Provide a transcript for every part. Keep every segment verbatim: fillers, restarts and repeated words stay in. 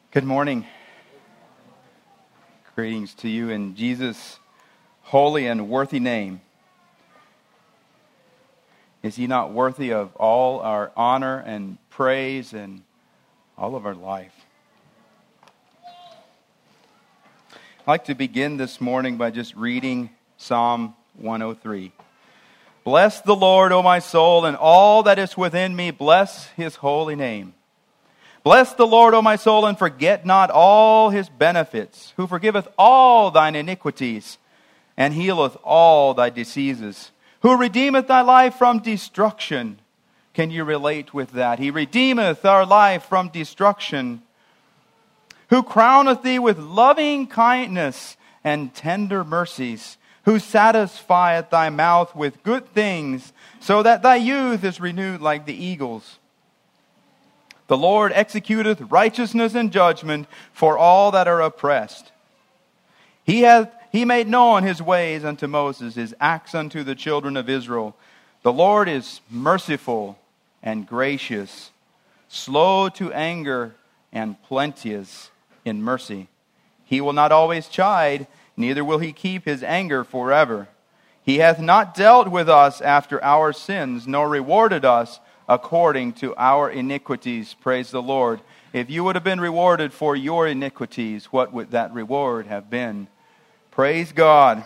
Good morning. Greetings to you in Jesus' holy and worthy name. Is He not worthy of all our honor and praise and all of our life? I'd like to begin this morning by just reading Psalm one oh three. Bless the Lord, O my soul, and all that is within me, bless His holy name. Bless the Lord, O my soul, and forget not all His benefits, who forgiveth all thine iniquities, and healeth all thy diseases, who redeemeth thy life from destruction. Can you relate with that? He redeemeth our life from destruction, who crowneth thee with loving kindness and tender mercies, who satisfieth thy mouth with good things, so that thy youth is renewed like the eagles. The Lord executeth righteousness and judgment for all that are oppressed. He hath he made known His ways unto Moses, His acts unto the children of Israel. The Lord is merciful and gracious, slow to anger and plenteous in mercy. He will not always chide, neither will He keep His anger forever. He hath not dealt with us after our sins, nor rewarded us according to our iniquities. Praise the Lord. If you would have been rewarded for your iniquities, what would that reward have been? Praise God.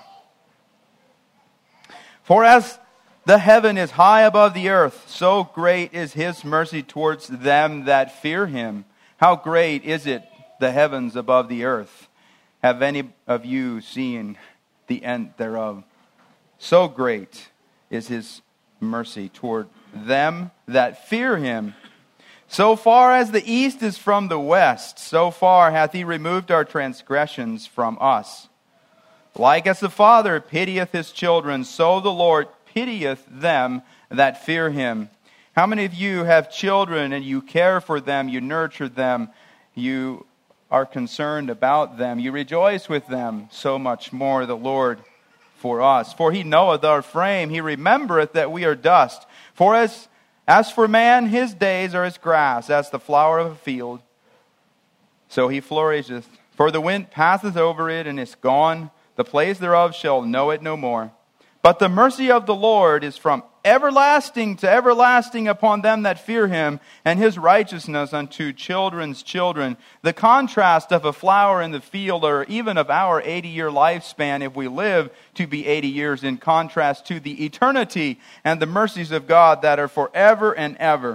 For as the heaven is high above the earth, so great is His mercy towards them that fear Him. How great is it, the heavens above the earth? Have any of you seen the end thereof? So great is His mercy toward them that fear Him. So far as the east is from the west, so far hath He removed our transgressions from us. Like as the Father pitieth His children, so the Lord pitieth them that fear Him. How many of you have children and you care for them, you nurture them, you are concerned about them, you rejoice with them? So much more the Lord for us. For He knoweth our frame, He remembereth that we are dust. For as, as for man, his days are as grass, as the flower of a field, so he flourisheth. For the wind passeth over it, and is gone. The place thereof shall know it no more. But the mercy of the Lord is from everlasting to everlasting upon them that fear Him, and His righteousness unto children's children. The contrast of a flower in the field, or even of our eighty-year lifespan, if we live to be eighty years, in contrast to the eternity and the mercies of God that are forever and ever.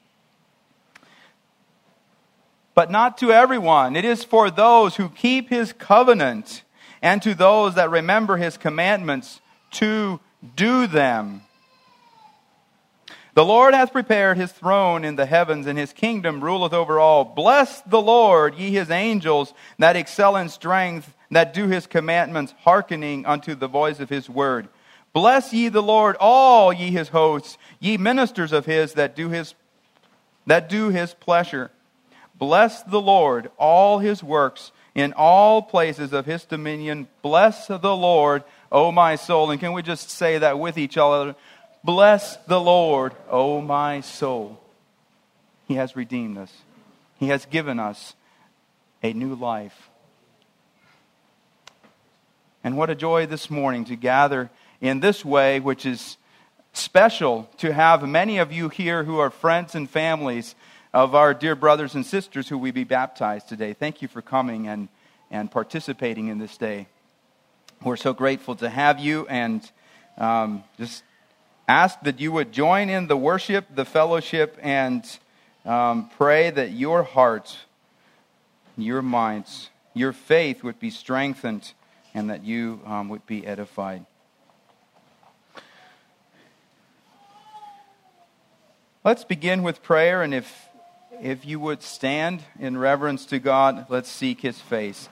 But not to everyone. It is for those who keep His covenant, and to those that remember His commandments to do them. The Lord hath prepared His throne in the heavens, and His kingdom ruleth over all. Bless the Lord, ye His angels, that excel in strength, that do His commandments, hearkening unto the voice of His word. Bless ye the Lord, all ye His hosts, ye ministers of His that do His that do His pleasure. Bless the Lord, all His works, in all places of His dominion. Bless the Lord, O my soul. And can we just say that with each other? Bless the Lord, O my soul. He has redeemed us. He has given us a new life. And what a joy this morning to gather in this way, which is special to have many of you here who are friends and families of our dear brothers and sisters who will be baptized today. Thank you for coming and, and participating in this day. We're so grateful to have you, and um, just ask that you would join in the worship, the fellowship, and um, pray that your hearts, your minds, your faith would be strengthened, and that you um, would be edified. Let's begin with prayer, and if if you would stand in reverence to God, let's seek His face.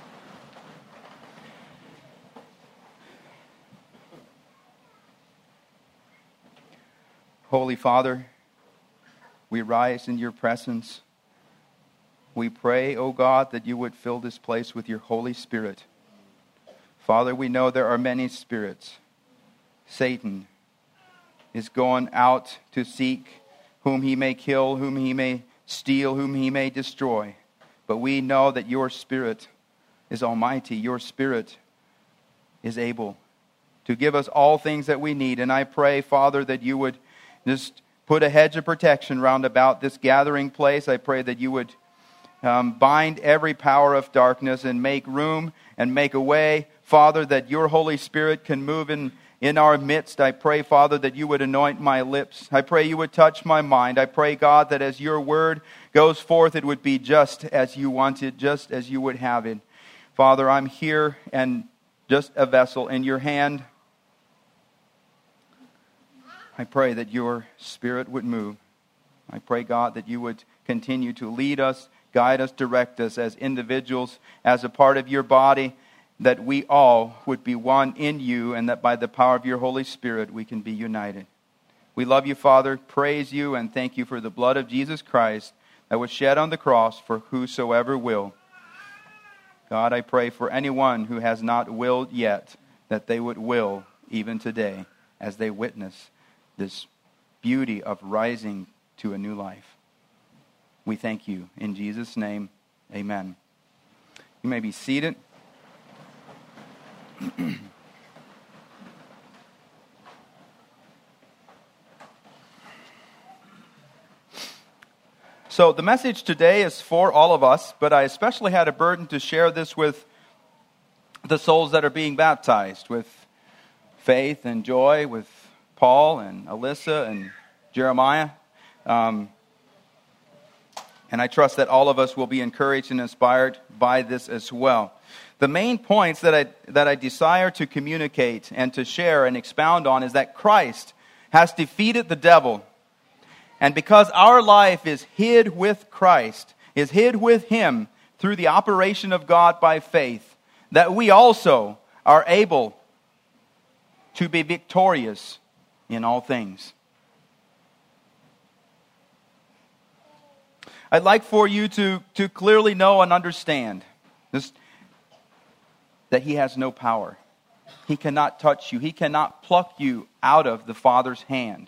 Holy Father, we rise in your presence. We pray, O God, that you would fill this place with your Holy Spirit. Father, we know there are many spirits. Satan is going out to seek whom he may kill, whom he may steal, whom he may destroy. But we know that your Spirit is almighty. Your Spirit is able to give us all things that we need. And I pray, Father, that you would just put a hedge of protection round about this gathering place. I pray that you would um, bind every power of darkness and make room and make a way, Father, that your Holy Spirit can move in, in our midst. I pray, Father, that you would anoint my lips. I pray you would touch my mind. I pray, God, that as your word goes forth, it would be just as you want it, just as you would have it. Father, I'm here and just a vessel in your hand. I pray that your Spirit would move. I pray, God, that you would continue to lead us, guide us, direct us as individuals, as a part of your body, that we all would be one in you, and that by the power of your Holy Spirit we can be united. We love you, Father, praise you, and thank you for the blood of Jesus Christ that was shed on the cross for whosoever will. God, I pray for anyone who has not willed yet, that they would will even today as they witness this beauty of rising to a new life. We thank you. In Jesus' name, amen. You may be seated. So the message today is for all of us, but I especially had a burden to share this with the souls that are being baptized, with Faith and Joy, with Paul and Alyssa and Jeremiah. Um, and I trust that all of us will be encouraged and inspired by this as well. The main points that I that I desire to communicate and to share and expound on is that Christ has defeated the devil. And because our life is hid with Christ, is hid with Him through the operation of God by faith, that we also are able to be victorious in all things. I'd like for you to, to clearly know and understand this, that He has no power. He cannot touch you. He cannot pluck you out of the Father's hand.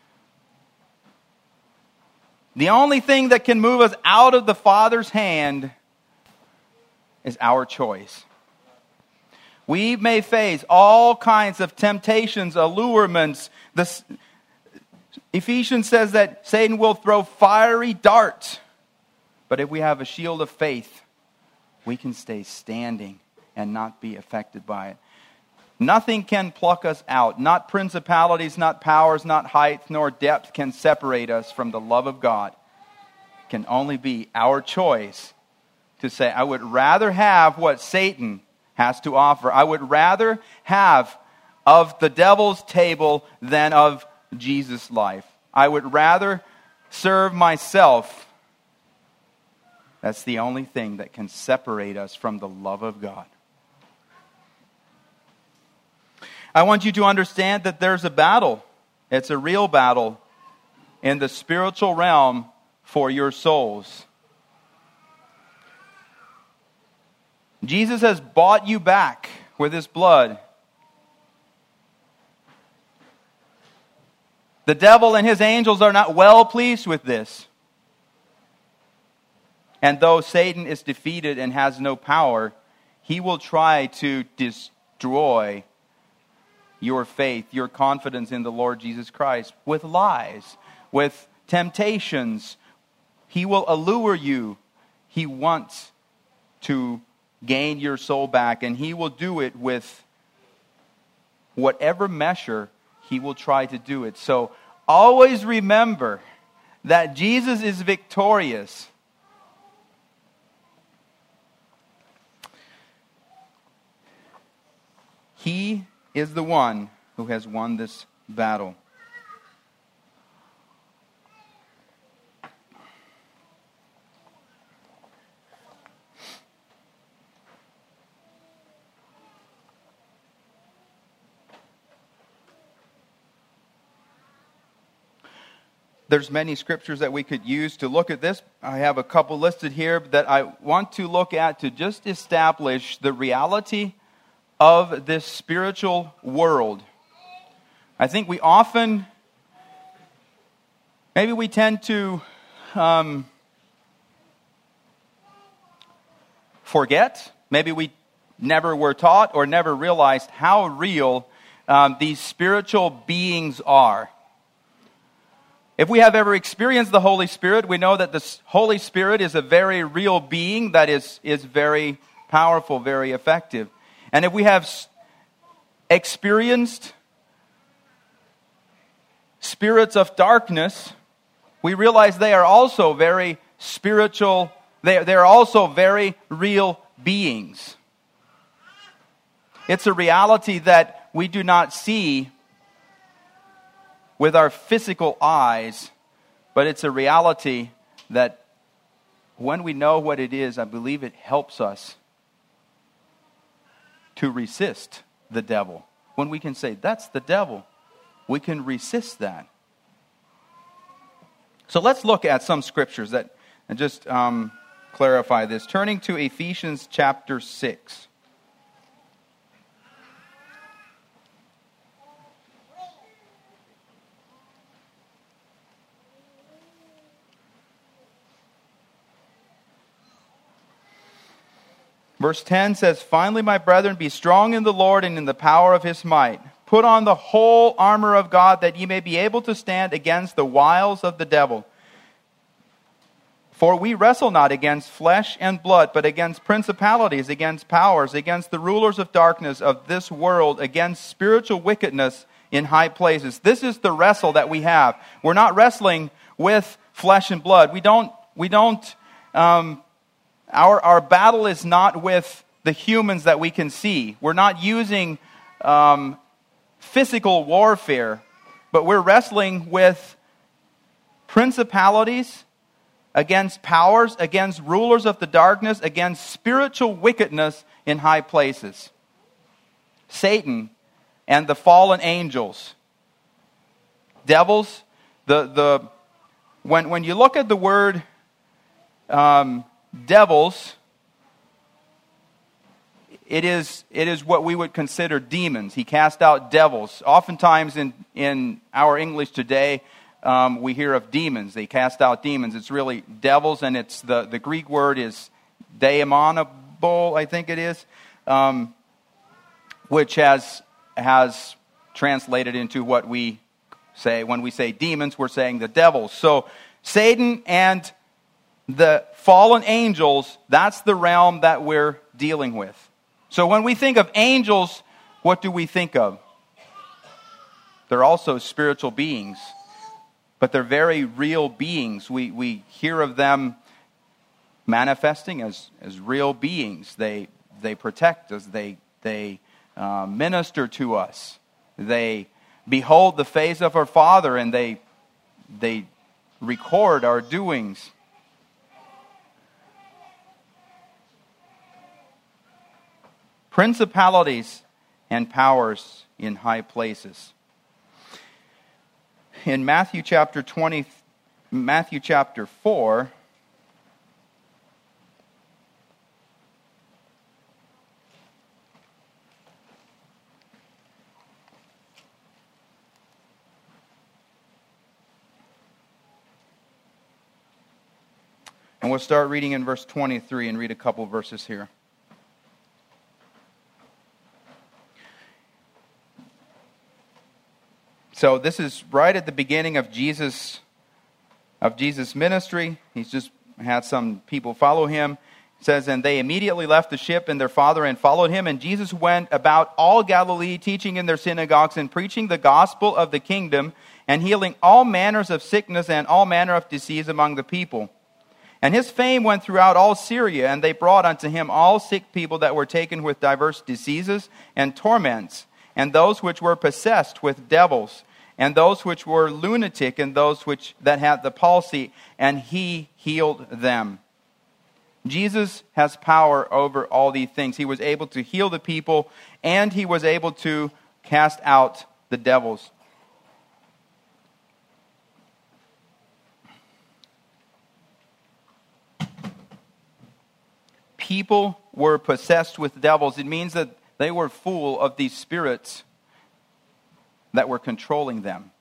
The only thing that can move us out of the Father's hand is our choice. We may face all kinds of temptations, allurements. The, Ephesians says that Satan will throw fiery darts. But if we have a shield of faith, we can stay standing and not be affected by it. Nothing can pluck us out. Not principalities, not powers, not height, nor depth can separate us from the love of God. It can only be our choice to say, I would rather have what Satan has to offer. I would rather have of the devil's table than of Jesus' life. I would rather serve myself. That's the only thing that can separate us from the love of God. I want you to understand that there's a battle. It's a real battle in the spiritual realm for your souls. Jesus has bought you back with His blood. The devil and his angels are not well pleased with this. And though Satan is defeated and has no power, he will try to destroy your faith, your confidence in the Lord Jesus Christ with lies, with temptations. He will allure you. He wants to gain your soul back, and he will do it with whatever measure he will try to do it. So always remember that Jesus is victorious. He is the one who has won this battle. There's many scriptures that we could use to look at this. I have a couple listed here that I want to look at to just establish the reality of this spiritual world. I think we often, maybe we tend to um, forget, maybe we never were taught or never realized how real um, these spiritual beings are. If we have ever experienced the Holy Spirit, we know that the Holy Spirit is a very real being that is, is very powerful, very effective. And if we have experienced spirits of darkness, we realize they are also very spiritual, they, they're also very real beings. It's a reality that we do not see with our physical eyes, but it's a reality that when we know what it is, I believe it helps us to resist the devil. When we can say, that's the devil, we can resist that. So let's look at some scriptures that and just um, clarify this. Turning to Ephesians chapter six. Verse ten says, "Finally, my brethren, be strong in the Lord and in the power of his might. Put on the whole armor of God, that ye may be able to stand against the wiles of the devil. For we wrestle not against flesh and blood, but against principalities, against powers, against the rulers of darkness of this world, against spiritual wickedness in high places." This is the wrestle that we have. We're not wrestling with flesh and blood. We don't, we don't, um, Our our battle is not with the humans that we can see. We're not using um, physical warfare, but we're wrestling with principalities, against powers, against rulers of the darkness, against spiritual wickedness in high places. Satan and the fallen angels. Devils, the the when when you look at the word um, devils, it is it is what we would consider demons. He cast out devils. Oftentimes in, in our English today, um, we hear of demons. They cast out demons. It's really devils, and it's the, the Greek word is daemonable, I think it is, um, which has has translated into what we say. When we say demons, we're saying the devils. So Satan and the fallen angels, that's the realm that we're dealing with. So when we think of angels, what do we think of? They're also spiritual beings, but they're very real beings. We we hear of them manifesting as, as real beings. They they protect us. They they uh, minister to us. They behold the face of our Father, and they they record our doings. Principalities and powers in high places. In Matthew chapter twenty, Matthew chapter four, and we'll start reading in verse twenty-three and read a couple verses here. So this is right at the beginning of Jesus of Jesus' ministry. He's just had some people follow him. It says, "And they immediately left the ship and their father and followed him. And Jesus went about all Galilee, teaching in their synagogues and preaching the gospel of the kingdom and healing all manners of sickness and all manner of disease among the people. And his fame went throughout all Syria, and they brought unto him all sick people that were taken with diverse diseases and torments, and those which were possessed with devils, and those which were lunatic, and those which that had the palsy, and he healed them." Jesus has power over all these things. He was able to heal the people, and he was able to cast out the devils. People were possessed with devils. It means that they were full of these spirits that were controlling them.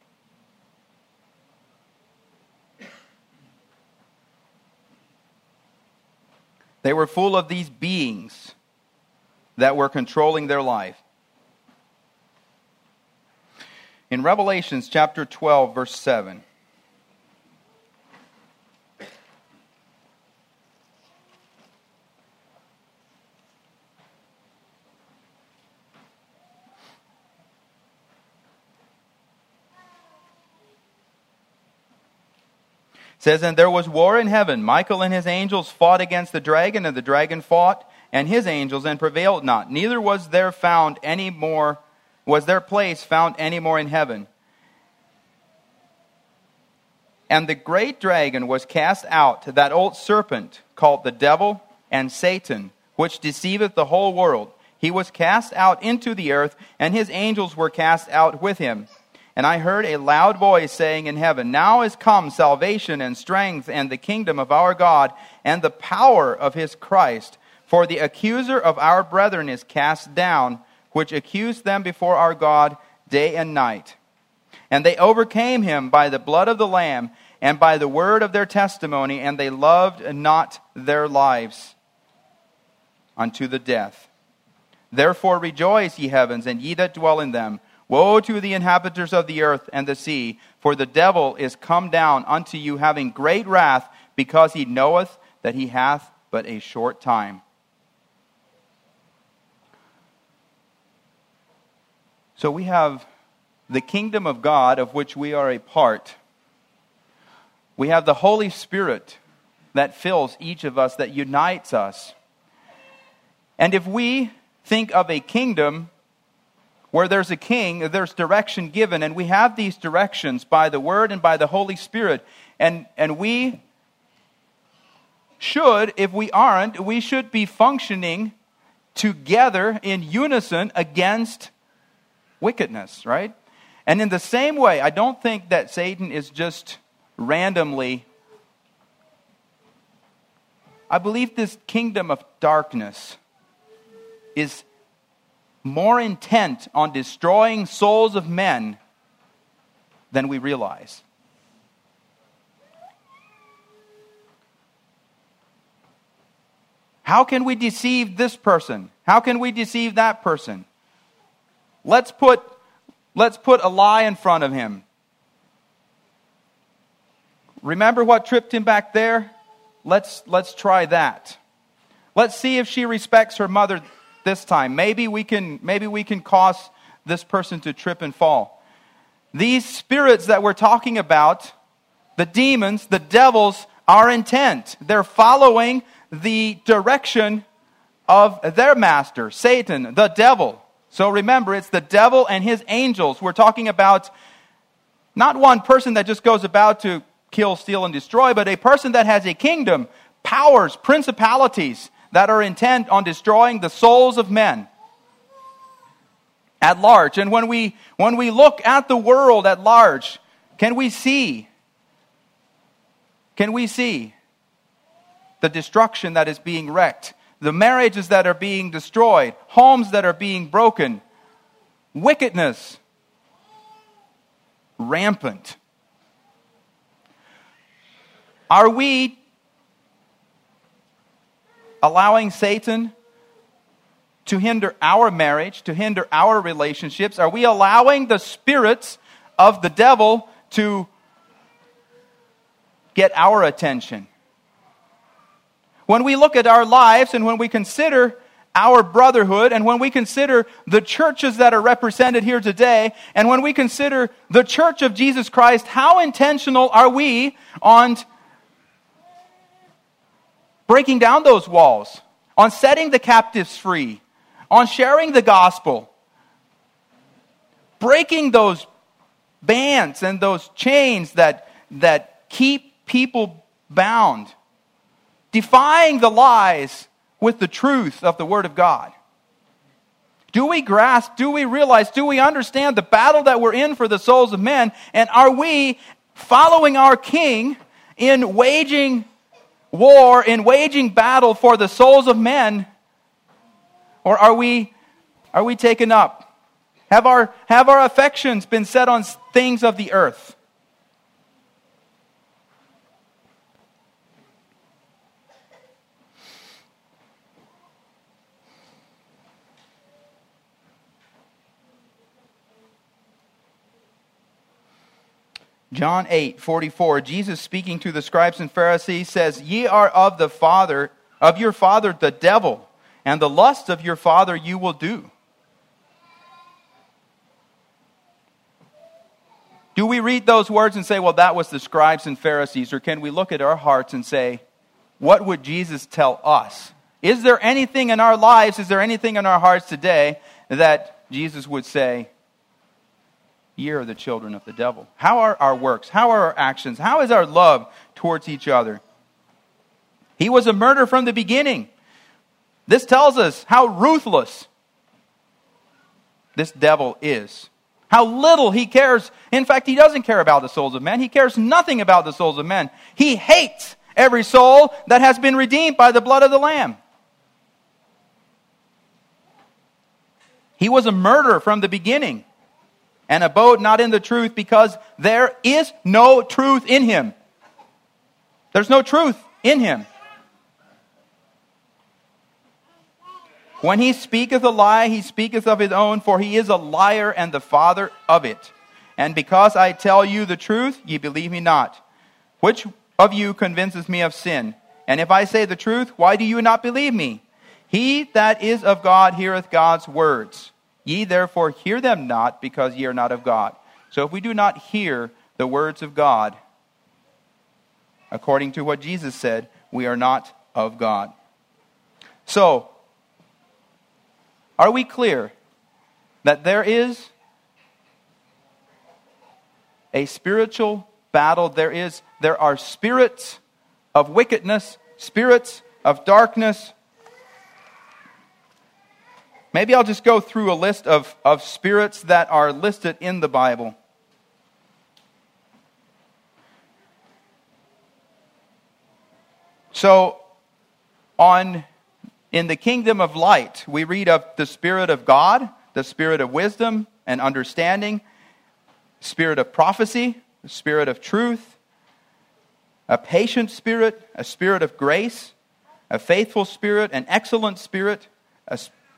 They were full of these beings that were controlling their life. In Revelations chapter twelve, verse seven. It says, "And there was war in heaven. Michael and his angels fought against the dragon, and the dragon fought and his angels and prevailed not. Neither was there found any more, was their place found any more in heaven. And the great dragon was cast out, that old serpent called the devil and Satan, which deceiveth the whole world. He was cast out into the earth, and his angels were cast out with him. And I heard a loud voice saying in heaven, Now is come salvation and strength and the kingdom of our God and the power of his Christ. For the accuser of our brethren is cast down, which accused them before our God day and night. And they overcame him by the blood of the Lamb and by the word of their testimony, and they loved not their lives unto the death. Therefore rejoice, ye heavens, and ye that dwell in them. Woe to the inhabitants of the earth and the sea, for the devil is come down unto you, having great wrath, because he knoweth that he hath but a short time." So we have the kingdom of God, of which we are a part. We have the Holy Spirit that fills each of us, that unites us. And if we think of a kingdom where there's a king, there's direction given, and we have these directions by the Word and by the Holy Spirit. And, and we should, if we aren't, we should be functioning together in unison against wickedness, right? And in the same way, I don't think that Satan is just randomly. I believe this kingdom of darkness is more intent on destroying souls of men than we realize. How can we deceive this person? How can we deceive that person? Let's put, let's put a lie in front of him. Remember what tripped him back there? Let's, let's try that. Let's see if she respects her mother this time. Maybe we can, maybe we can cause this person to trip and fall. These spirits that we're talking about, the demons, the devils, are intent. They're following the direction of their master, Satan, the devil. So remember, it's the devil and his angels. We're talking about not one person that just goes about to kill, steal, and destroy, but a person that has a kingdom, powers, principalities that are intent on destroying the souls of men at large. And when we when we look at the world at large, can we see can we see the destruction that is being wrecked, the marriages that are being destroyed, homes that are being broken, wickedness rampant? Are we allowing Satan to hinder our marriage, to hinder our relationships? Are we allowing the spirits of the devil to get our attention? When we look at our lives and when we consider our brotherhood and when we consider the churches that are represented here today and when we consider the church of Jesus Christ, how intentional are we on breaking down those walls, on setting the captives free, on sharing the gospel, breaking those bands and those chains that, that keep people bound, defying the lies with the truth of the Word of God? Do we grasp, do we realize, do we understand the battle that we're in for the souls of men? And are we following our King in waging war, in waging battle for the souls of men? Or are we are we taken up? Have our have our affections been set on things of the earth? John eight forty-four, Jesus speaking to the scribes and Pharisees says, "Ye are of the father, of your father the devil, and the lust of your father you will do." Do we read those words and say, well, that was the scribes and Pharisees? Or can we look at our hearts and say, what would Jesus tell us? Is there anything in our lives, is there anything in our hearts today that Jesus would say, ye are the children of the devil? How are our works? How are our actions? How is our love towards each other? He was a murderer from the beginning. This tells us how ruthless this devil is. How little he cares. In fact, he doesn't care about the souls of men. He cares nothing about the souls of men. He hates every soul that has been redeemed by the blood of the Lamb. He was a murderer from the beginning and abode not in the truth because there is no truth in him. There's no truth in him. When he speaketh a lie, he speaketh of his own, for he is a liar and the father of it. And because I tell you the truth, ye believe me not. Which of you convinces me of sin? And if I say the truth, why do you not believe me? He that is of God heareth God's words. Ye therefore hear them not, because ye are not of God. So if we do not hear the words of God, according to what Jesus said, we are not of God. So, are we clear that there is a spiritual battle? There is, there are spirits of wickedness, spirits of darkness. Maybe I'll just go through a list of, of spirits that are listed in the Bible. So, on in the kingdom of light, we read of the Spirit of God, the Spirit of wisdom and understanding, Spirit of prophecy, the Spirit of truth, a patient spirit, a spirit of grace, a faithful spirit, an excellent spirit, a,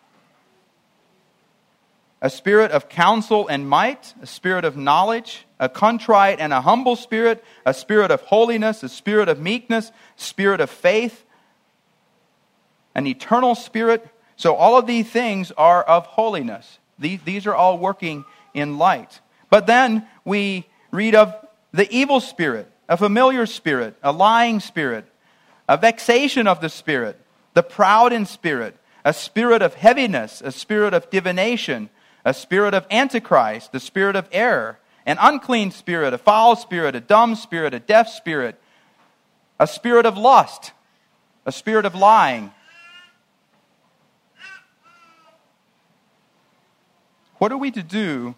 a spirit of counsel and might, a spirit of knowledge, a contrite and a humble spirit, a spirit of holiness, a spirit of meekness, spirit of faith, an eternal spirit. So all of these things are of holiness. These, these are all working in light. But then we read of the evil spirit, a familiar spirit, a lying spirit, a vexation of the spirit, the proud in spirit, a spirit of heaviness, a spirit of divination, a spirit of antichrist, the spirit of error, an unclean spirit, a foul spirit, a dumb spirit, a deaf spirit, a spirit of lust, a spirit of lying. What are we to do?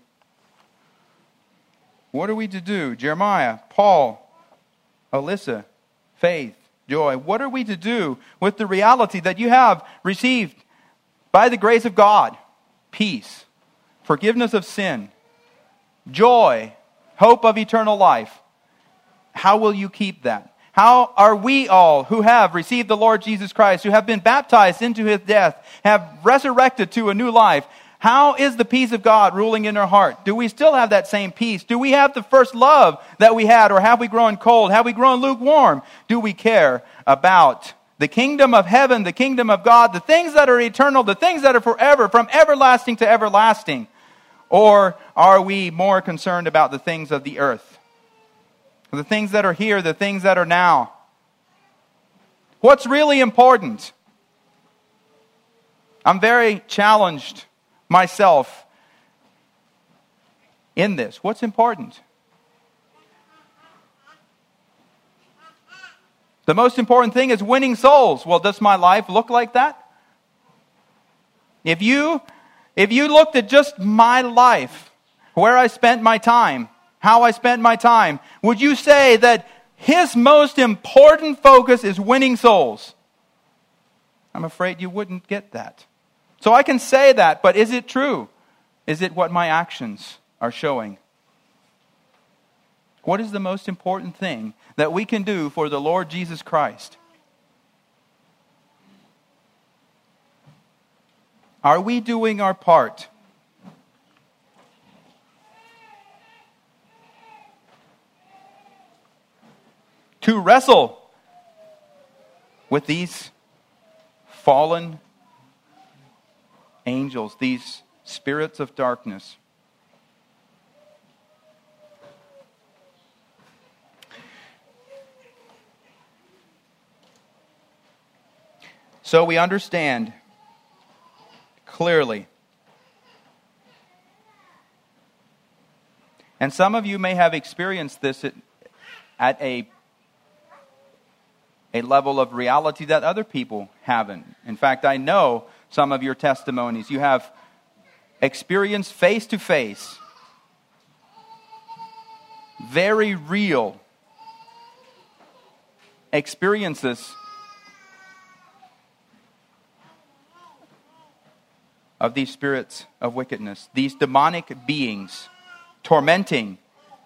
What are we to do? Jeremiah, Paul, Alyssa, Faith, Joy. What are we to do with the reality that you have received by the grace of God? Peace, forgiveness of sin, joy, hope of eternal life. How will you keep that? How are we all who have received the Lord Jesus Christ, who have been baptized into His death, have resurrected to a new life, how is the peace of God ruling in our heart? Do we still have that same peace? Do we have the first love that we had, or have we grown cold? Have we grown lukewarm? Do we care about the kingdom of heaven, the kingdom of God, the things that are eternal, the things that are forever, from everlasting to everlasting? Or are we more concerned about the things of the earth? The things that are here, the things that are now? What's really important? I'm very challenged myself in this. What's important? The most important thing is winning souls. Well, does my life look like that? If you, if you looked at just my life, where I spent my time, how I spent my time, would you say that His most important focus is winning souls? I'm afraid you wouldn't get that. So I can say that, but is it true? Is it what my actions are showing? What is the most important thing that we can do for the Lord Jesus Christ? Are we doing our part? to wrestle with these fallen angels, these spirits of darkness. So we understand clearly. And some of you may have experienced this at, at a, a level of reality that other people haven't. In fact, I know some of your testimonies. You have experienced face to face, very real experiences of these spirits of wickedness, these demonic beings tormenting.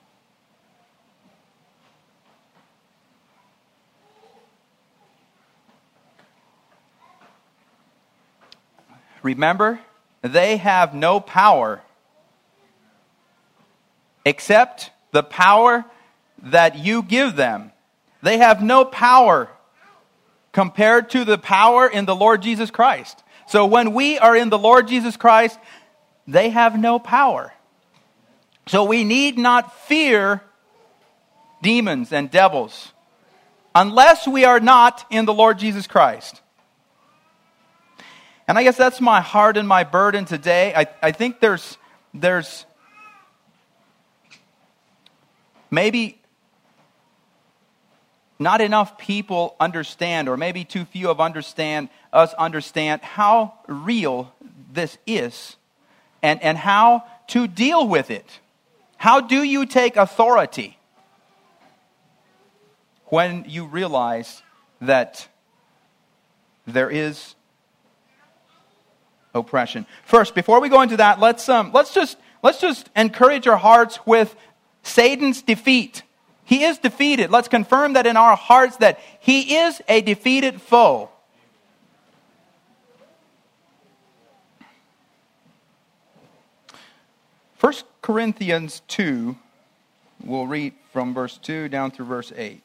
Remember, they have no power except the power that you give them. They have no power compared to the power in the Lord Jesus Christ. So when we are in the Lord Jesus Christ, they have no power. So we need not fear demons and devils unless we are not in the Lord Jesus Christ. And I guess that's my heart and my burden today. I, I think there's, there's maybe not enough people understand, or maybe too few of understand us understand how real this is and, and how to deal with it. How do you take authority when you realize that there is oppression? First, before we go into that, let's um, let's just let's just encourage our hearts with Satan's defeat. He is defeated. Let's confirm that in our hearts that he is a defeated foe. First Corinthians two, we'll read from verse two down through verse eight.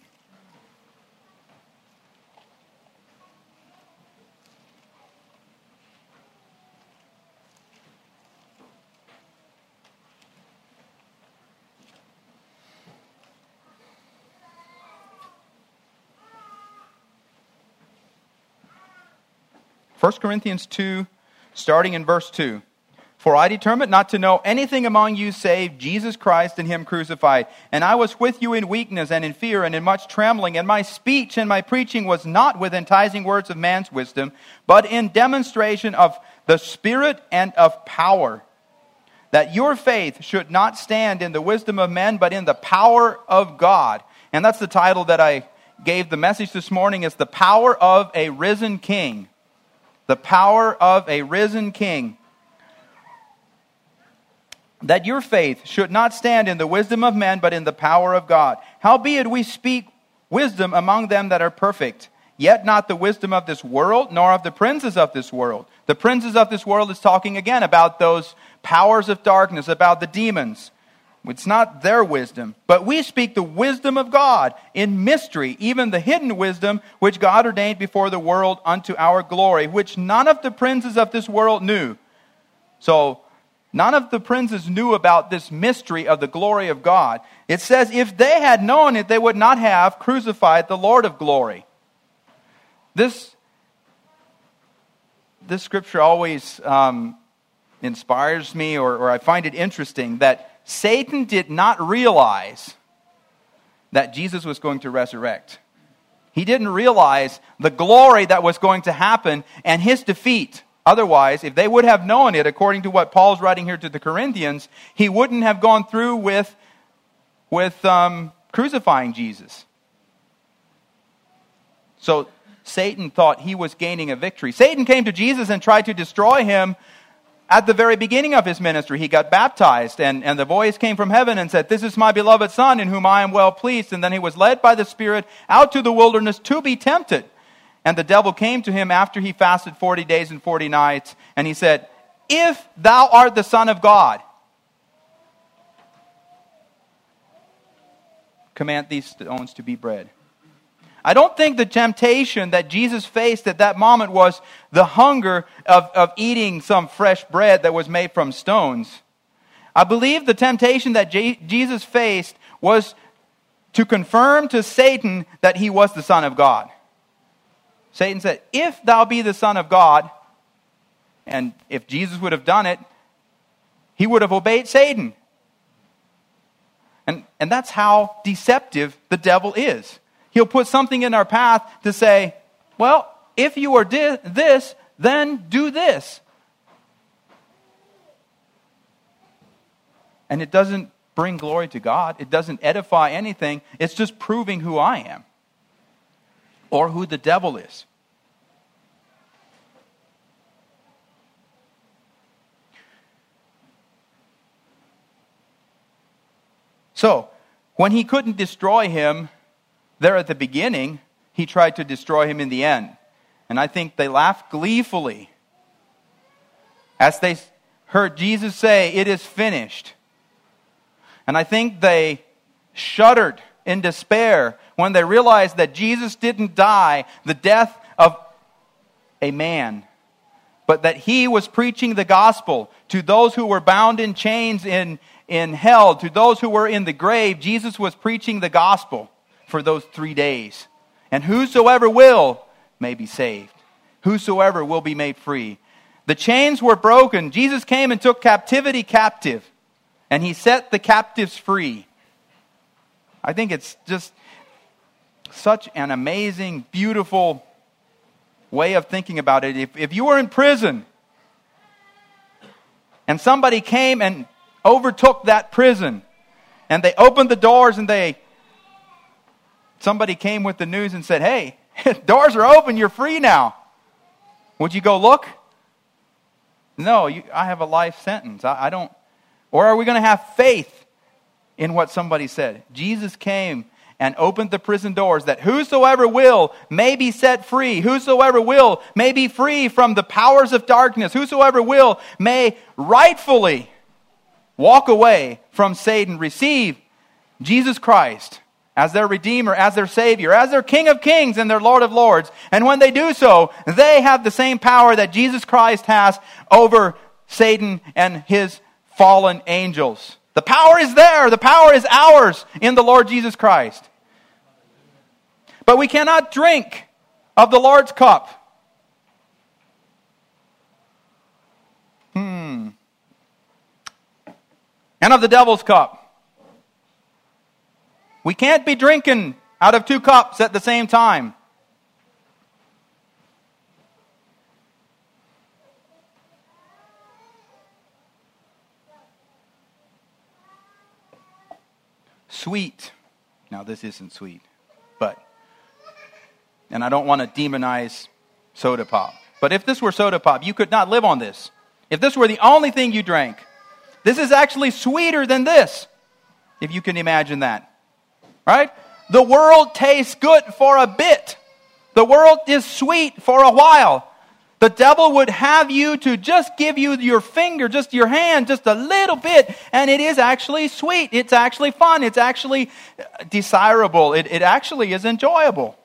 First Corinthians two, starting in verse two. For I determined not to know anything among you save Jesus Christ and him crucified. And I was with you in weakness and in fear and in much trembling. And my speech and my preaching was not with enticing words of man's wisdom, but in demonstration of the Spirit and of power, that your faith should not stand in the wisdom of men, but in the power of God. And that's the title that I gave the message this morning, is the power of a risen King. The power of a risen King. That your faith should not stand in the wisdom of men, but in the power of God. Howbeit we speak wisdom among them that are perfect, yet not the wisdom of this world, nor of the princes of this world. The princes of this world is talking again about those powers of darkness, about the demons. It's not their wisdom. But we speak the wisdom of God in mystery, even the hidden wisdom which God ordained before the world unto our glory, which none of the princes of this world knew. So, none of the princes knew about this mystery of the glory of God. It says, if they had known it, they would not have crucified the Lord of glory. This, this scripture always um, inspires me, or, or I find it interesting, that Satan did not realize that Jesus was going to resurrect. He didn't realize the glory that was going to happen and his defeat. Otherwise, if they would have known it, according to what Paul's writing here to the Corinthians, he wouldn't have gone through with, with um, crucifying Jesus. So Satan thought he was gaining a victory. Satan came to Jesus and tried to destroy him at the very beginning of his ministry. He got baptized, and, and the voice came from heaven and said, "This is my beloved Son, in whom I am well pleased." And then he was led by the Spirit out to the wilderness to be tempted. And the devil came to him after he fasted forty days and forty nights, and he said, "If thou art the Son of God, command these stones to be bread." I don't think the temptation that Jesus faced at that moment was the hunger of, of eating some fresh bread that was made from stones. I believe the temptation that J- Jesus faced was to confirm to Satan that he was the Son of God. Satan said, if thou be the Son of God, and if Jesus would have done it, he would have obeyed Satan. And, and that's how deceptive the devil is. He'll put something in our path to say, well, if you are di- this, then do this. And it doesn't bring glory to God. It doesn't edify anything. It's just proving who I am or who the devil is. So, when he couldn't destroy him there at the beginning, he tried to destroy him in the end. And I think they laughed gleefully as they heard Jesus say, it is finished. And I think they shuddered in despair when they realized that Jesus didn't die the death of a man, but that he was preaching the gospel to those who were bound in chains in, in hell, to those who were in the grave. Jesus was preaching the gospel for those three days. And whosoever will may be saved. Whosoever will be made free. The chains were broken. Jesus came and took captivity captive. And he set the captives free. I think it's just such an amazing, beautiful way of thinking about it. If, if you were in prison and somebody came and overtook that prison and they opened the doors and they somebody came with the news and said, hey, doors are open, you're free now. Would you go look? No, you, I have a life sentence. I, I don't. Or are we going to have faith in what somebody said? Jesus came and opened the prison doors that whosoever will may be set free. Whosoever will may be free from the powers of darkness. Whosoever will may rightfully walk away from Satan. Receive Jesus Christ as their Redeemer, as their Savior, as their King of Kings and their Lord of Lords. And when they do so, they have the same power that Jesus Christ has over Satan and his fallen angels. The power is there. The power is ours in the Lord Jesus Christ. But we cannot drink of the Lord's cup. Hmm. And of the devil's cup. We can't be drinking out of two cups at the same time. Sweet. Now this isn't sweet, but, and I don't want to demonize soda pop. But if this were soda pop, you could not live on this. If this were the only thing you drank, this is actually sweeter than this. If you can imagine that. Right? The world tastes good for a bit. The world is sweet for a while. The devil would have you to just give you your finger, just your hand, just a little bit, and it is actually sweet. It's actually fun. It's actually desirable. It, it actually is enjoyable.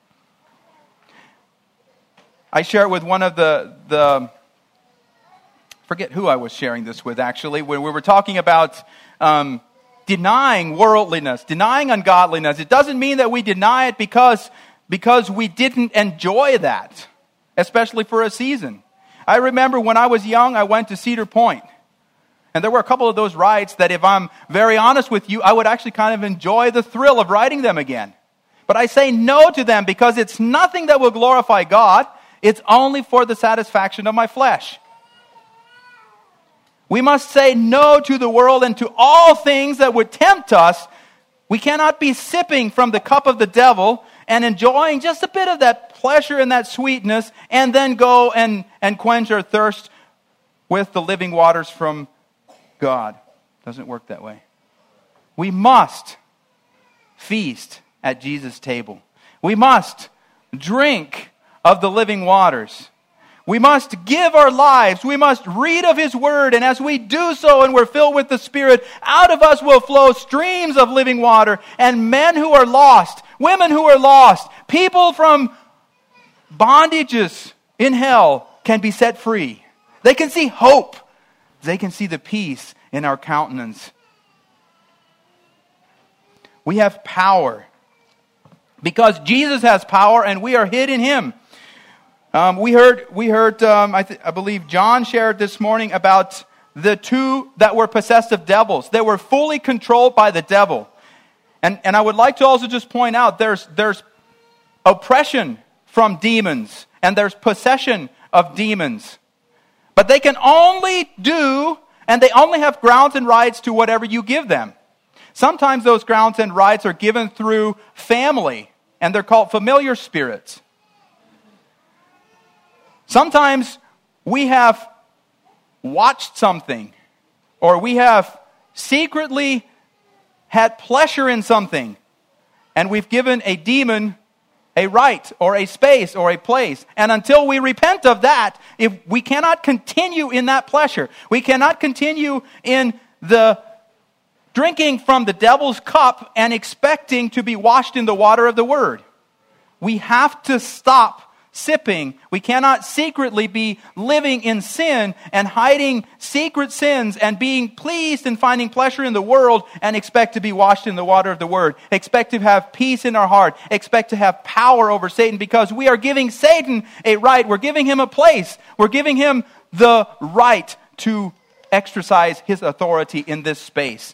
I share it with one of the, the, forget who I was sharing this with actually, when we were talking about um, denying worldliness, denying ungodliness. It doesn't mean that we deny it because, because we didn't enjoy that. Especially for a season. I remember when I was young, I went to Cedar Point. And there were a couple of those rides that, if I'm very honest with you, I would actually kind of enjoy the thrill of riding them again. But I say no to them because it's nothing that will glorify God. It's only for the satisfaction of my flesh. We must say no to the world and to all things that would tempt us. We cannot be sipping from the cup of the devil and enjoying just a bit of that pleasure and that sweetness, and then go and, and quench our thirst with the living waters from God. Doesn't work that way. We must feast at Jesus' table. We must drink of the living waters. We must give our lives. We must read of His Word. And as we do so and we're filled with the Spirit, out of us will flow streams of living water. And men who are lost, women who are lost, People from bondages in hell can be set free. They can see hope. They can see the peace in our countenance. We have power. Because Jesus has power and we are hid in Him. Um, we heard, we heard. Um, I, th- I believe John shared this morning about the two that were possessed of devils. They were fully controlled by the devil. And, and I would like to also just point out there's, there's oppression from demons and there's possession of demons. But they can only do, and they only have grounds and rights to whatever you give them. Sometimes those grounds and rights are given through family, and they're called familiar spirits. Sometimes we have watched something, or we have secretly had pleasure in something, and we've given a demon a right, or a space, or a place. And until we repent of that, if we cannot continue in that pleasure, we cannot continue in the drinking from the devil's cup and expecting to be washed in the water of the Word. We have to stop sipping. We cannot secretly be living in sin and hiding secret sins and being pleased and finding pleasure in the world and expect to be washed in the water of the Word. Expect to have peace in our heart. Expect to have power over Satan, because we are giving Satan a right. We're giving him a place. We're giving him the right to exercise his authority in this space.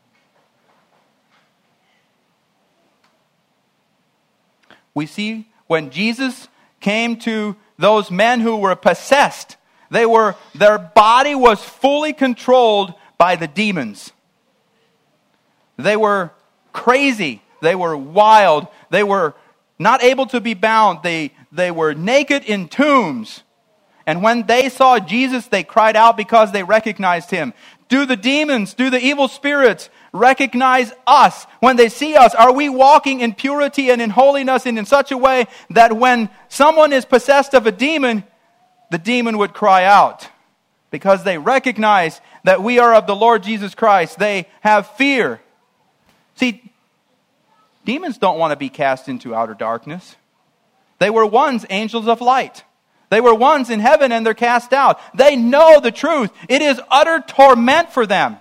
We see when Jesus came to those men who were possessed, they were their body was fully controlled by the demons. They were crazy. They were wild. They were not able to be bound. They, they were naked in tombs. And when they saw Jesus, they cried out because they recognized Him. Do the demons, do the evil spirits recognize us when they see us? Are we walking in purity and in holiness and in such a way that when someone is possessed of a demon, the demon would cry out? Because they recognize that we are of the Lord Jesus Christ. They have fear. See, demons don't want to be cast into outer darkness. They were once angels of light. They were once in heaven and they're cast out. They know the truth. It is utter torment for them.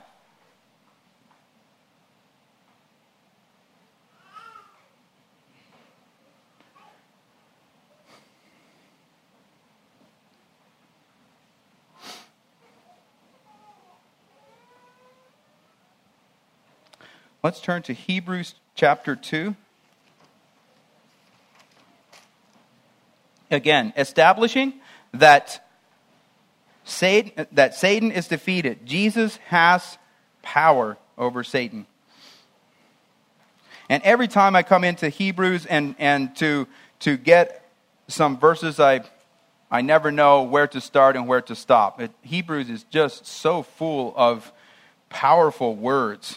Let's turn to Hebrews chapter two. Again, establishing that Satan, that Satan is defeated. Jesus has power over Satan. And every time I come into Hebrews and, and to, to get some verses, I, I never know where to start and where to stop. It, Hebrews is just so full of powerful words.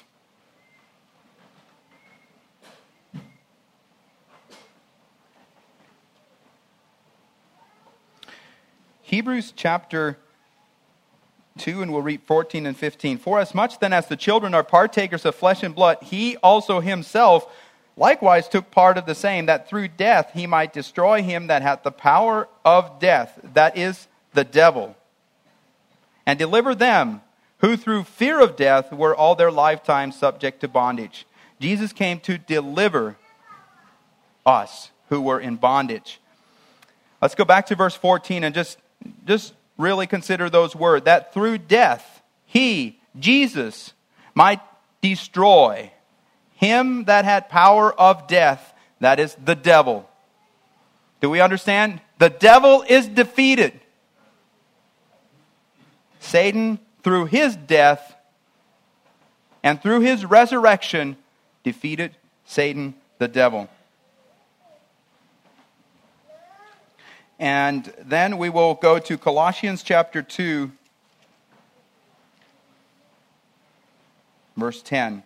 Hebrews chapter two, and we'll read fourteen and fifteen. For as much then as the children are partakers of flesh and blood, he also himself likewise took part of the same, that through death he might destroy him that hath the power of death, that is, the devil, and deliver them who through fear of death were all their lifetime subject to bondage. Jesus came to deliver us who were in bondage. Let's go back to verse fourteen and just Just really consider those words. That through death, He, Jesus, might destroy him that had power of death, that is the devil. Do we understand? The devil is defeated. Satan, through his death and through his resurrection, defeated Satan, the devil. And then we will go to Colossians chapter two, verse ten.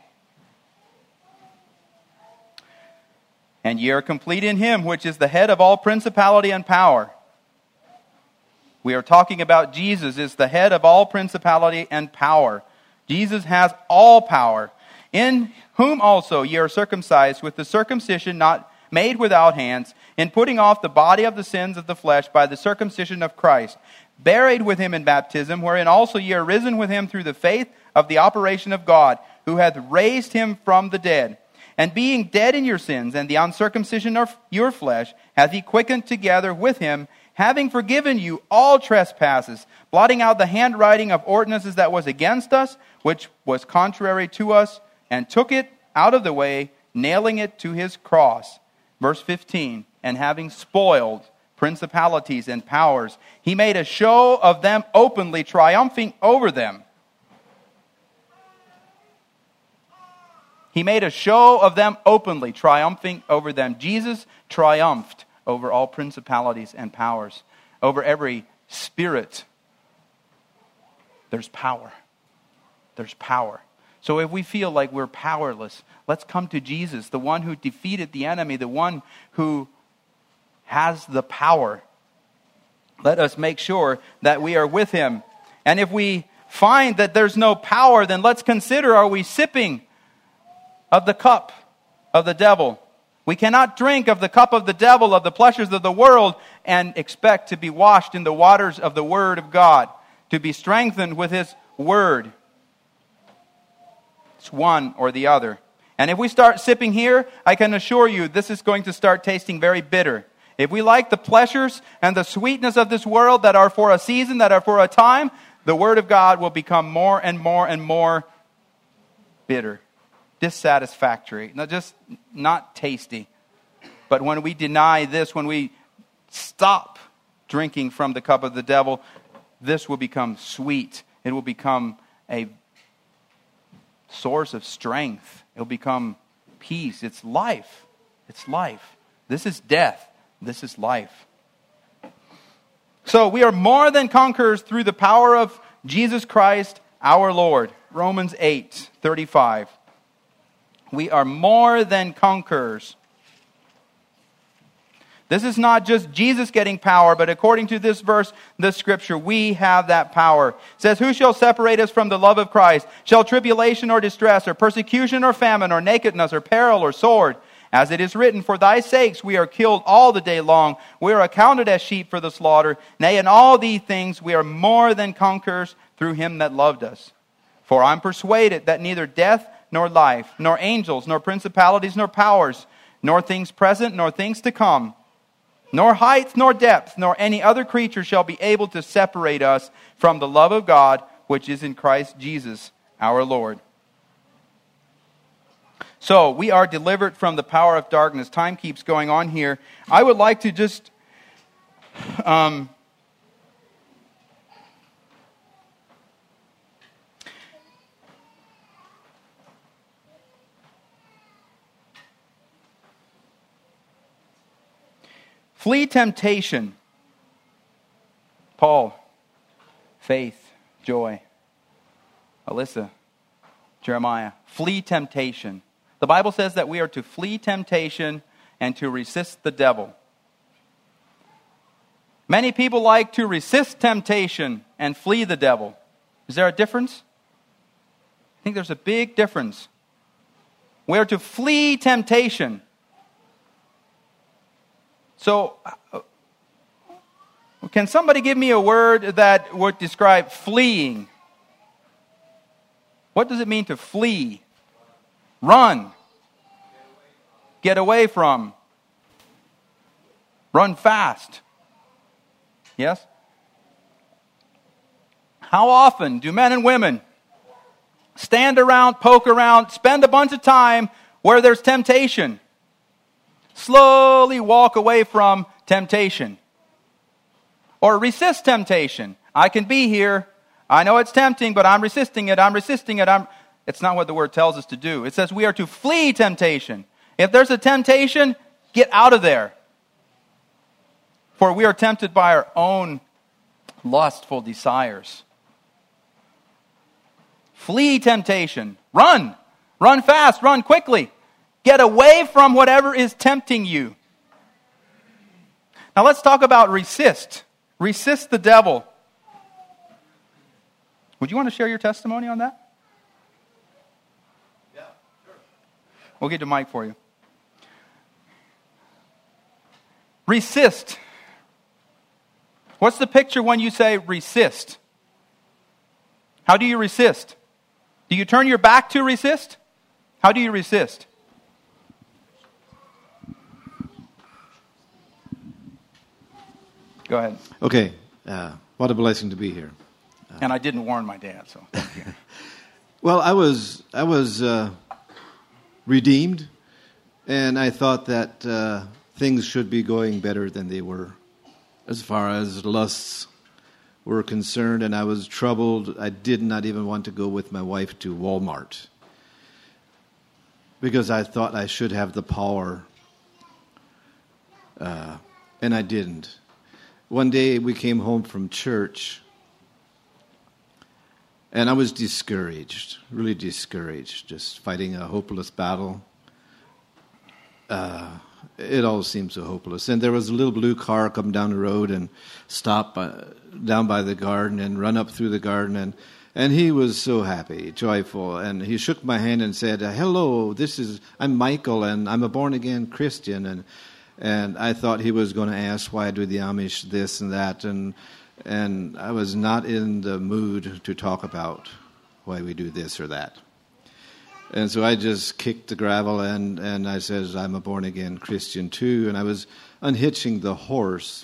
And ye are complete in him, which is the head of all principality and power. We are talking about Jesus is the head of all principality and power. Jesus has all power. In whom also ye are circumcised with the circumcision not made without hands, in putting off the body of the sins of the flesh by the circumcision of Christ, buried with him in baptism, wherein also ye are risen with him through the faith of the operation of God, who hath raised him from the dead. And being dead in your sins and the uncircumcision of your flesh, hath he quickened together with him, having forgiven you all trespasses, blotting out the handwriting of ordinances that was against us, which was contrary to us, and took it out of the way, nailing it to his cross. Verse fifteen, and having spoiled principalities and powers, he made a show of them openly, triumphing over them. He made a show of them openly, triumphing over them. Jesus triumphed over all principalities and powers. Over every spirit, there's power. There's power. So if we feel like we're powerless, let's come to Jesus, the one who defeated the enemy, the one who has the power. Let us make sure that we are with him. And if we find that there's no power, then let's consider, are we sipping of the cup of the devil? We cannot drink of the cup of the devil, of the pleasures of the world, and expect to be washed in the waters of the Word of God, to be strengthened with his Word. It's one or the other. And if we start sipping here, I can assure you this is going to start tasting very bitter. If we like the pleasures and the sweetness of this world that are for a season, that are for a time, the Word of God will become more and more and more bitter, dissatisfactory, not just not tasty. But when we deny this, when we stop drinking from the cup of the devil, this will become sweet. It will become a source of strength. It will become peace. It's life. It's life. This is death. This is life. So we are more than conquerors through the power of Jesus Christ our Lord. Romans eight thirty-five. We are more than conquerors. This is not just Jesus getting power, but according to this verse, this scripture, we have that power. It says, who shall separate us from the love of Christ? Shall tribulation or distress or persecution or famine or nakedness or peril or sword? As it is written, for thy sakes we are killed all the day long. We are accounted as sheep for the slaughter. Nay, in all these things we are more than conquerors through him that loved us. For I am persuaded that neither death nor life, nor angels, nor principalities, nor powers, nor things present, nor things to come, nor height, nor depth, nor any other creature shall be able to separate us from the love of God, which is in Christ Jesus our Lord. So, we are delivered from the power of darkness. Time keeps going on here. I would like to just um, flee temptation. Paul, Faith, Joy, Alyssa, Jeremiah. Flee temptation. The Bible says that we are to flee temptation and to resist the devil. Many people like to resist temptation and flee the devil. Is there a difference? I think there's a big difference. We are to flee temptation. So, can somebody give me a word that would describe fleeing? What does it mean to flee? Run. Get away from. Run fast. Yes? How often do men and women stand around, poke around, spend a bunch of time where there's temptation? Slowly walk away from temptation. Or resist temptation. I can be here. I know it's tempting, but I'm resisting it. I'm resisting it. I'm... It's not what the word tells us to do. It says we are to flee temptation. If there's a temptation, get out of there. For we are tempted by our own lustful desires. Flee temptation. Run. Run fast. Run quickly. Get away from whatever is tempting you. Now let's talk about resist. Resist the devil. Would you want to share your testimony on that? Yeah, sure. We'll get the mic for you. Resist. What's the picture when you say resist? How do you resist? Do you turn your back to resist? How do you resist? Go ahead. Okay. Uh, what a blessing to be here. Uh, and I didn't warn my dad, so thank you. Well, I was I was uh, redeemed, and I thought that uh, things should be going better than they were, as far as lusts were concerned. And I was troubled. I did not even want to go with my wife to Walmart because I thought I should have the power, uh, and I didn't. One day we came home from church, and I was discouraged, really discouraged, just fighting a hopeless battle. Uh, it all seemed so hopeless. And there was a little blue car come down the road and stop by, down by the garden and run up through the garden. And, and he was so happy, joyful. And he shook my hand and said, hello, this is, I'm Michael, and I'm a born-again Christian. And And I thought he was going to ask why do the Amish this and that, and and I was not in the mood to talk about why we do this or that. And so I just kicked the gravel, and, and I said, I'm a born-again Christian too. And I was unhitching the horse,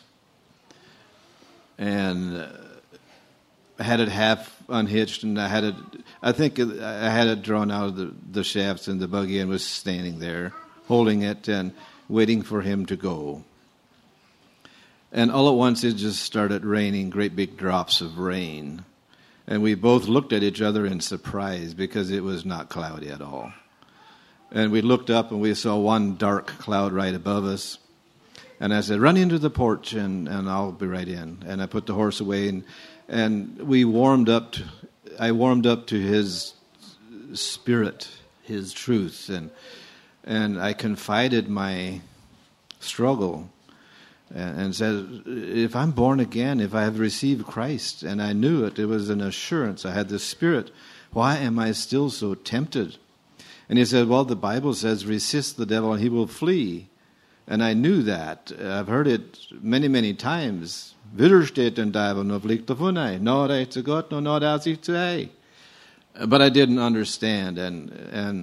and I had it half unhitched, and I had it, I think I had it drawn out of the, the shafts in the buggy and was standing there holding it and waiting for him to go. And all at once it just started raining, great big drops of rain. And we both looked at each other in surprise because it was not cloudy at all. And we looked up and we saw one dark cloud right above us. And I said, run into the porch and, and I'll be right in. And I put the horse away, and and we warmed up to, I warmed up to his spirit, his truth, and And I confided my struggle and, and said, if I'm born again, if I have received Christ, and I knew it, it was an assurance, I had the Spirit, why am I still so tempted? And he said, well, the Bible says, resist the devil and he will flee. And I knew that. I've heard it many, many times. Widersteht den Teufel, og flykter von dig. Når det til godt, og når det er sig til dig. But I didn't understand, and and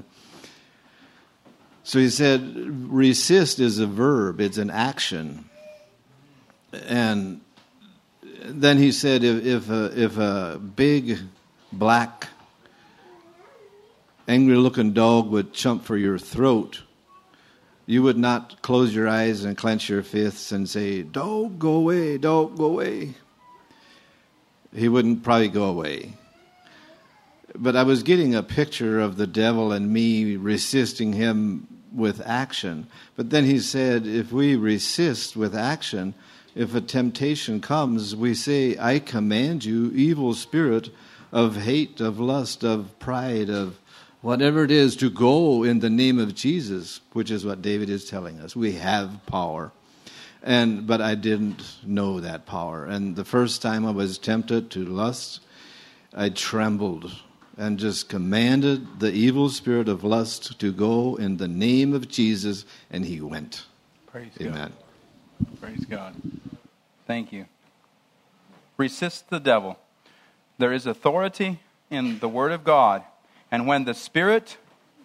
so he said, resist is a verb, it's an action. And then he said, if, if, a, if a big, black, angry-looking dog would jump for your throat, you would not close your eyes and clench your fists and say, dog, go away, dog, go away. He wouldn't probably go away. But I was getting a picture of the devil and me resisting him with action. But then he said, if we resist with action, if a temptation comes, we say, I command you, evil spirit of hate, of lust, of pride, of whatever it is, to go in the name of Jesus, which is what David is telling us. We have power. And but I didn't know that power. And the first time I was tempted to lust, I trembled and just commanded the evil spirit of lust to go in the name of Jesus, and he went. Praise Amen. God. Praise God. Thank you. Resist the devil. There is authority in the Word of God, and when the Spirit,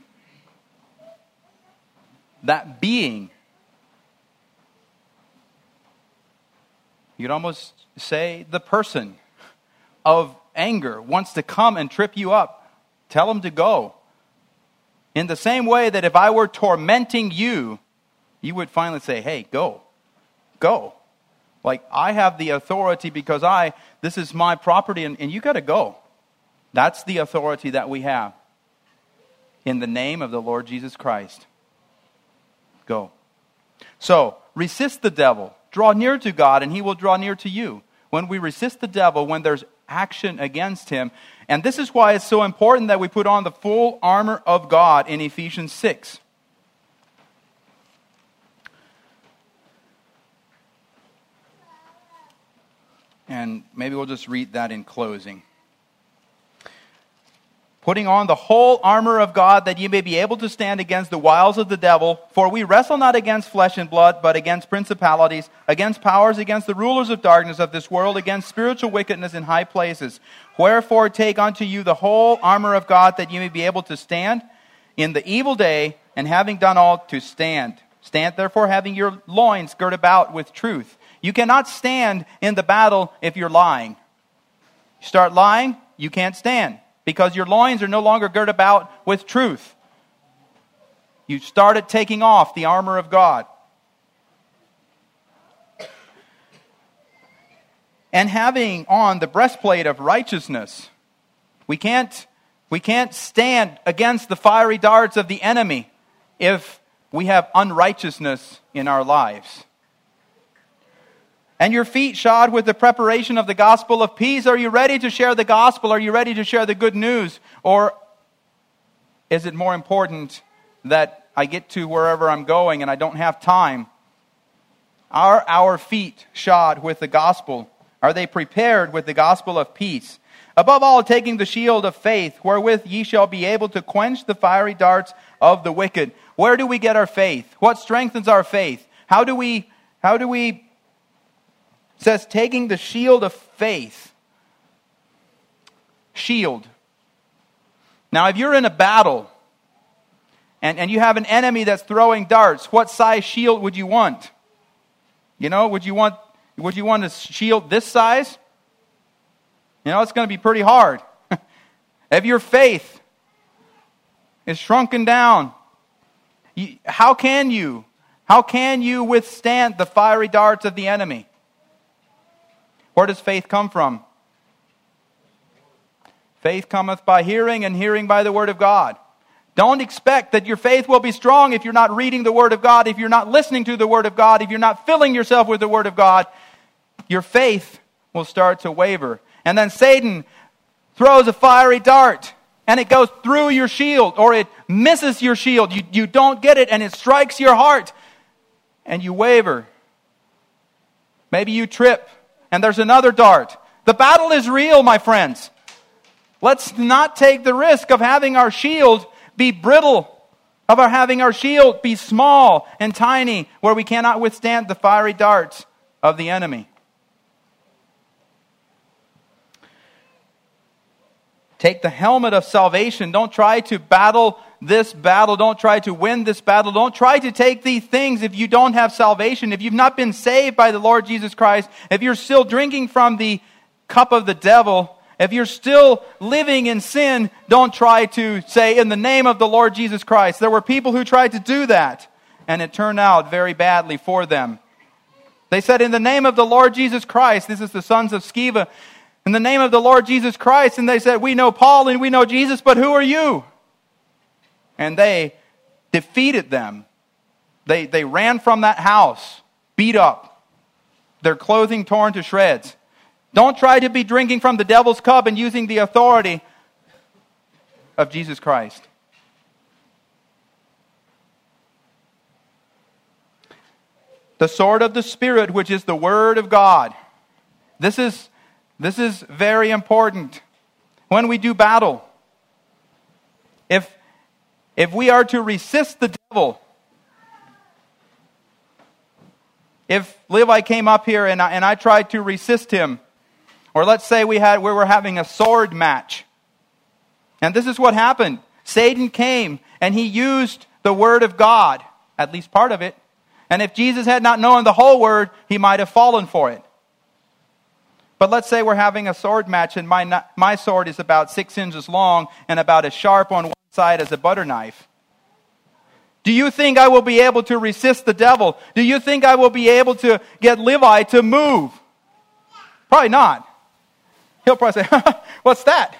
that being, you'd almost say the person of anger wants to come and trip you up, tell him to go. In the same way that if I were tormenting you, you would finally say, hey, go. Go. Like, I have the authority because I, this is my property, and, and you got to go. That's the authority that we have. In the name of the Lord Jesus Christ. Go. So, resist the devil. Draw near to God, and he will draw near to you. When we resist the devil, when there's action against him. And this is why it's so important that we put on the full armor of God in Ephesians six. And maybe we'll just read that in closing. putting on the whole armor of God, that ye may be able to stand against the wiles of the devil. For we wrestle not against flesh and blood, but against principalities, against powers, against the rulers of darkness of this world, against spiritual wickedness in high places. Wherefore take unto you the whole armor of God, that ye may be able to stand in the evil day, and having done all, to stand. Stand therefore, having your loins girt about with truth. You cannot stand in the battle if you're lying. You start lying, you can't stand, because your loins are no longer girt about with truth. You started taking off the armor of God. And having on the breastplate of righteousness. We can't, we can't stand against the fiery darts of the enemy if we have unrighteousness in our lives. And your feet shod with the preparation of the gospel of peace. Are you ready to share the gospel? Are you ready to share the good news? Or is it more important that I get to wherever I'm going and I don't have time? Are our feet shod with the gospel? Are they prepared with the gospel of peace? Above all, taking the shield of faith, wherewith ye shall be able to quench the fiery darts of the wicked. Where do we get our faith? What strengthens our faith? How do we, how do we, it says taking the shield of faith. Shield. Now if you're in a battle, and, and you have an enemy that's throwing darts, what size shield would you want? You know, would you want, would you want a shield this size? You know, it's going to be pretty hard. If your faith is shrunken down, you, how can you, how can you withstand the fiery darts of the enemy? Where does faith come from? Faith cometh by hearing, and hearing by the word of God. Don't expect that your faith will be strong if you're not reading the word of God, if you're not listening to the word of God, if you're not filling yourself with the word of God. Your faith will start to waver. And then Satan throws a fiery dart, and it goes through your shield, or it misses your shield. You, you don't get it, and it strikes your heart, and you waver. Maybe you trip, and there's another dart. The battle is real, my friends. Let's not take the risk of having our shield be brittle, of our having our shield be small and tiny, where we cannot withstand the fiery darts of the enemy. Take the helmet of salvation. Don't try to battle this battle. Don't try to win this battle. Don't try to take these things if you don't have salvation. If you've not been saved by the Lord Jesus Christ. If you're still drinking from the cup of the devil. If you're still living in sin, don't try to say, in the name of the Lord Jesus Christ. There were people who tried to do that, and it turned out very badly for them. They said, in the name of the Lord Jesus Christ. This is the sons of Sceva. In the name of the Lord Jesus Christ. And they said, we know Paul and we know Jesus, but who are you? And they defeated them. They, they ran from that house, beat up, their clothing torn to shreds. Don't try to be drinking from the devil's cup and using the authority of Jesus Christ. The sword of the Spirit, which is the Word of God. This is, this is very important. When we do battle, if, if we are to resist the devil, if Levi came up here and I, and I tried to resist him, or let's say we had we were having a sword match. And this is what happened. Satan came and he used the Word of God, at least part of it. And if Jesus had not known the whole Word, he might have fallen for it. But let's say we're having a sword match and my, my sword is about six inches long and about as sharp on one side as a butter knife. Do you think I will be able to resist the devil? Do you think I will be able to get Levi to move? Probably not. He'll probably say, what's that?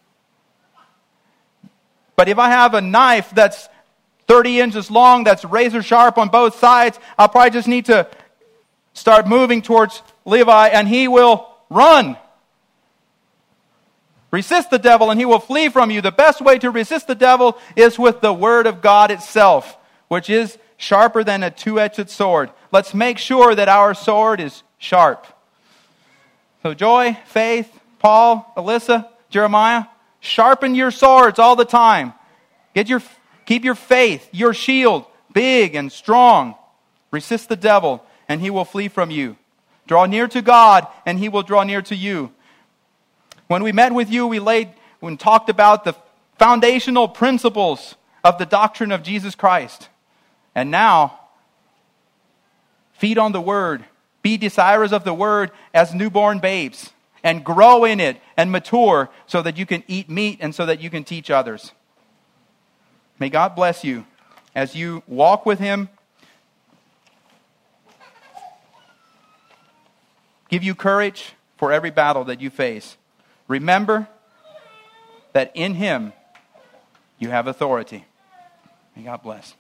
But if I have a knife that's thirty inches long, that's razor sharp on both sides, I'll probably just need to start moving towards Levi and he will run. Resist the devil and he will flee from you. The best way to resist the devil is with the Word of God itself, which is sharper than a two-edged sword. Let's make sure that our sword is sharp. So Joy, Faith, Paul, Alyssa, Jeremiah, Sharpen your swords all the time. Get your, keep your faith, your shield, big and strong. Resist the devil, and he will flee from you. Draw near to God, and he will draw near to you. When we met with you, we laid, we talked about the foundational principles of the doctrine of Jesus Christ. And now, feed on the Word. Be desirous of the Word as newborn babes. And grow in it and mature so that you can eat meat and so that you can teach others. May God bless you as you walk with Him. Give you courage for every battle that you face. Remember that in Him you have authority. May God bless.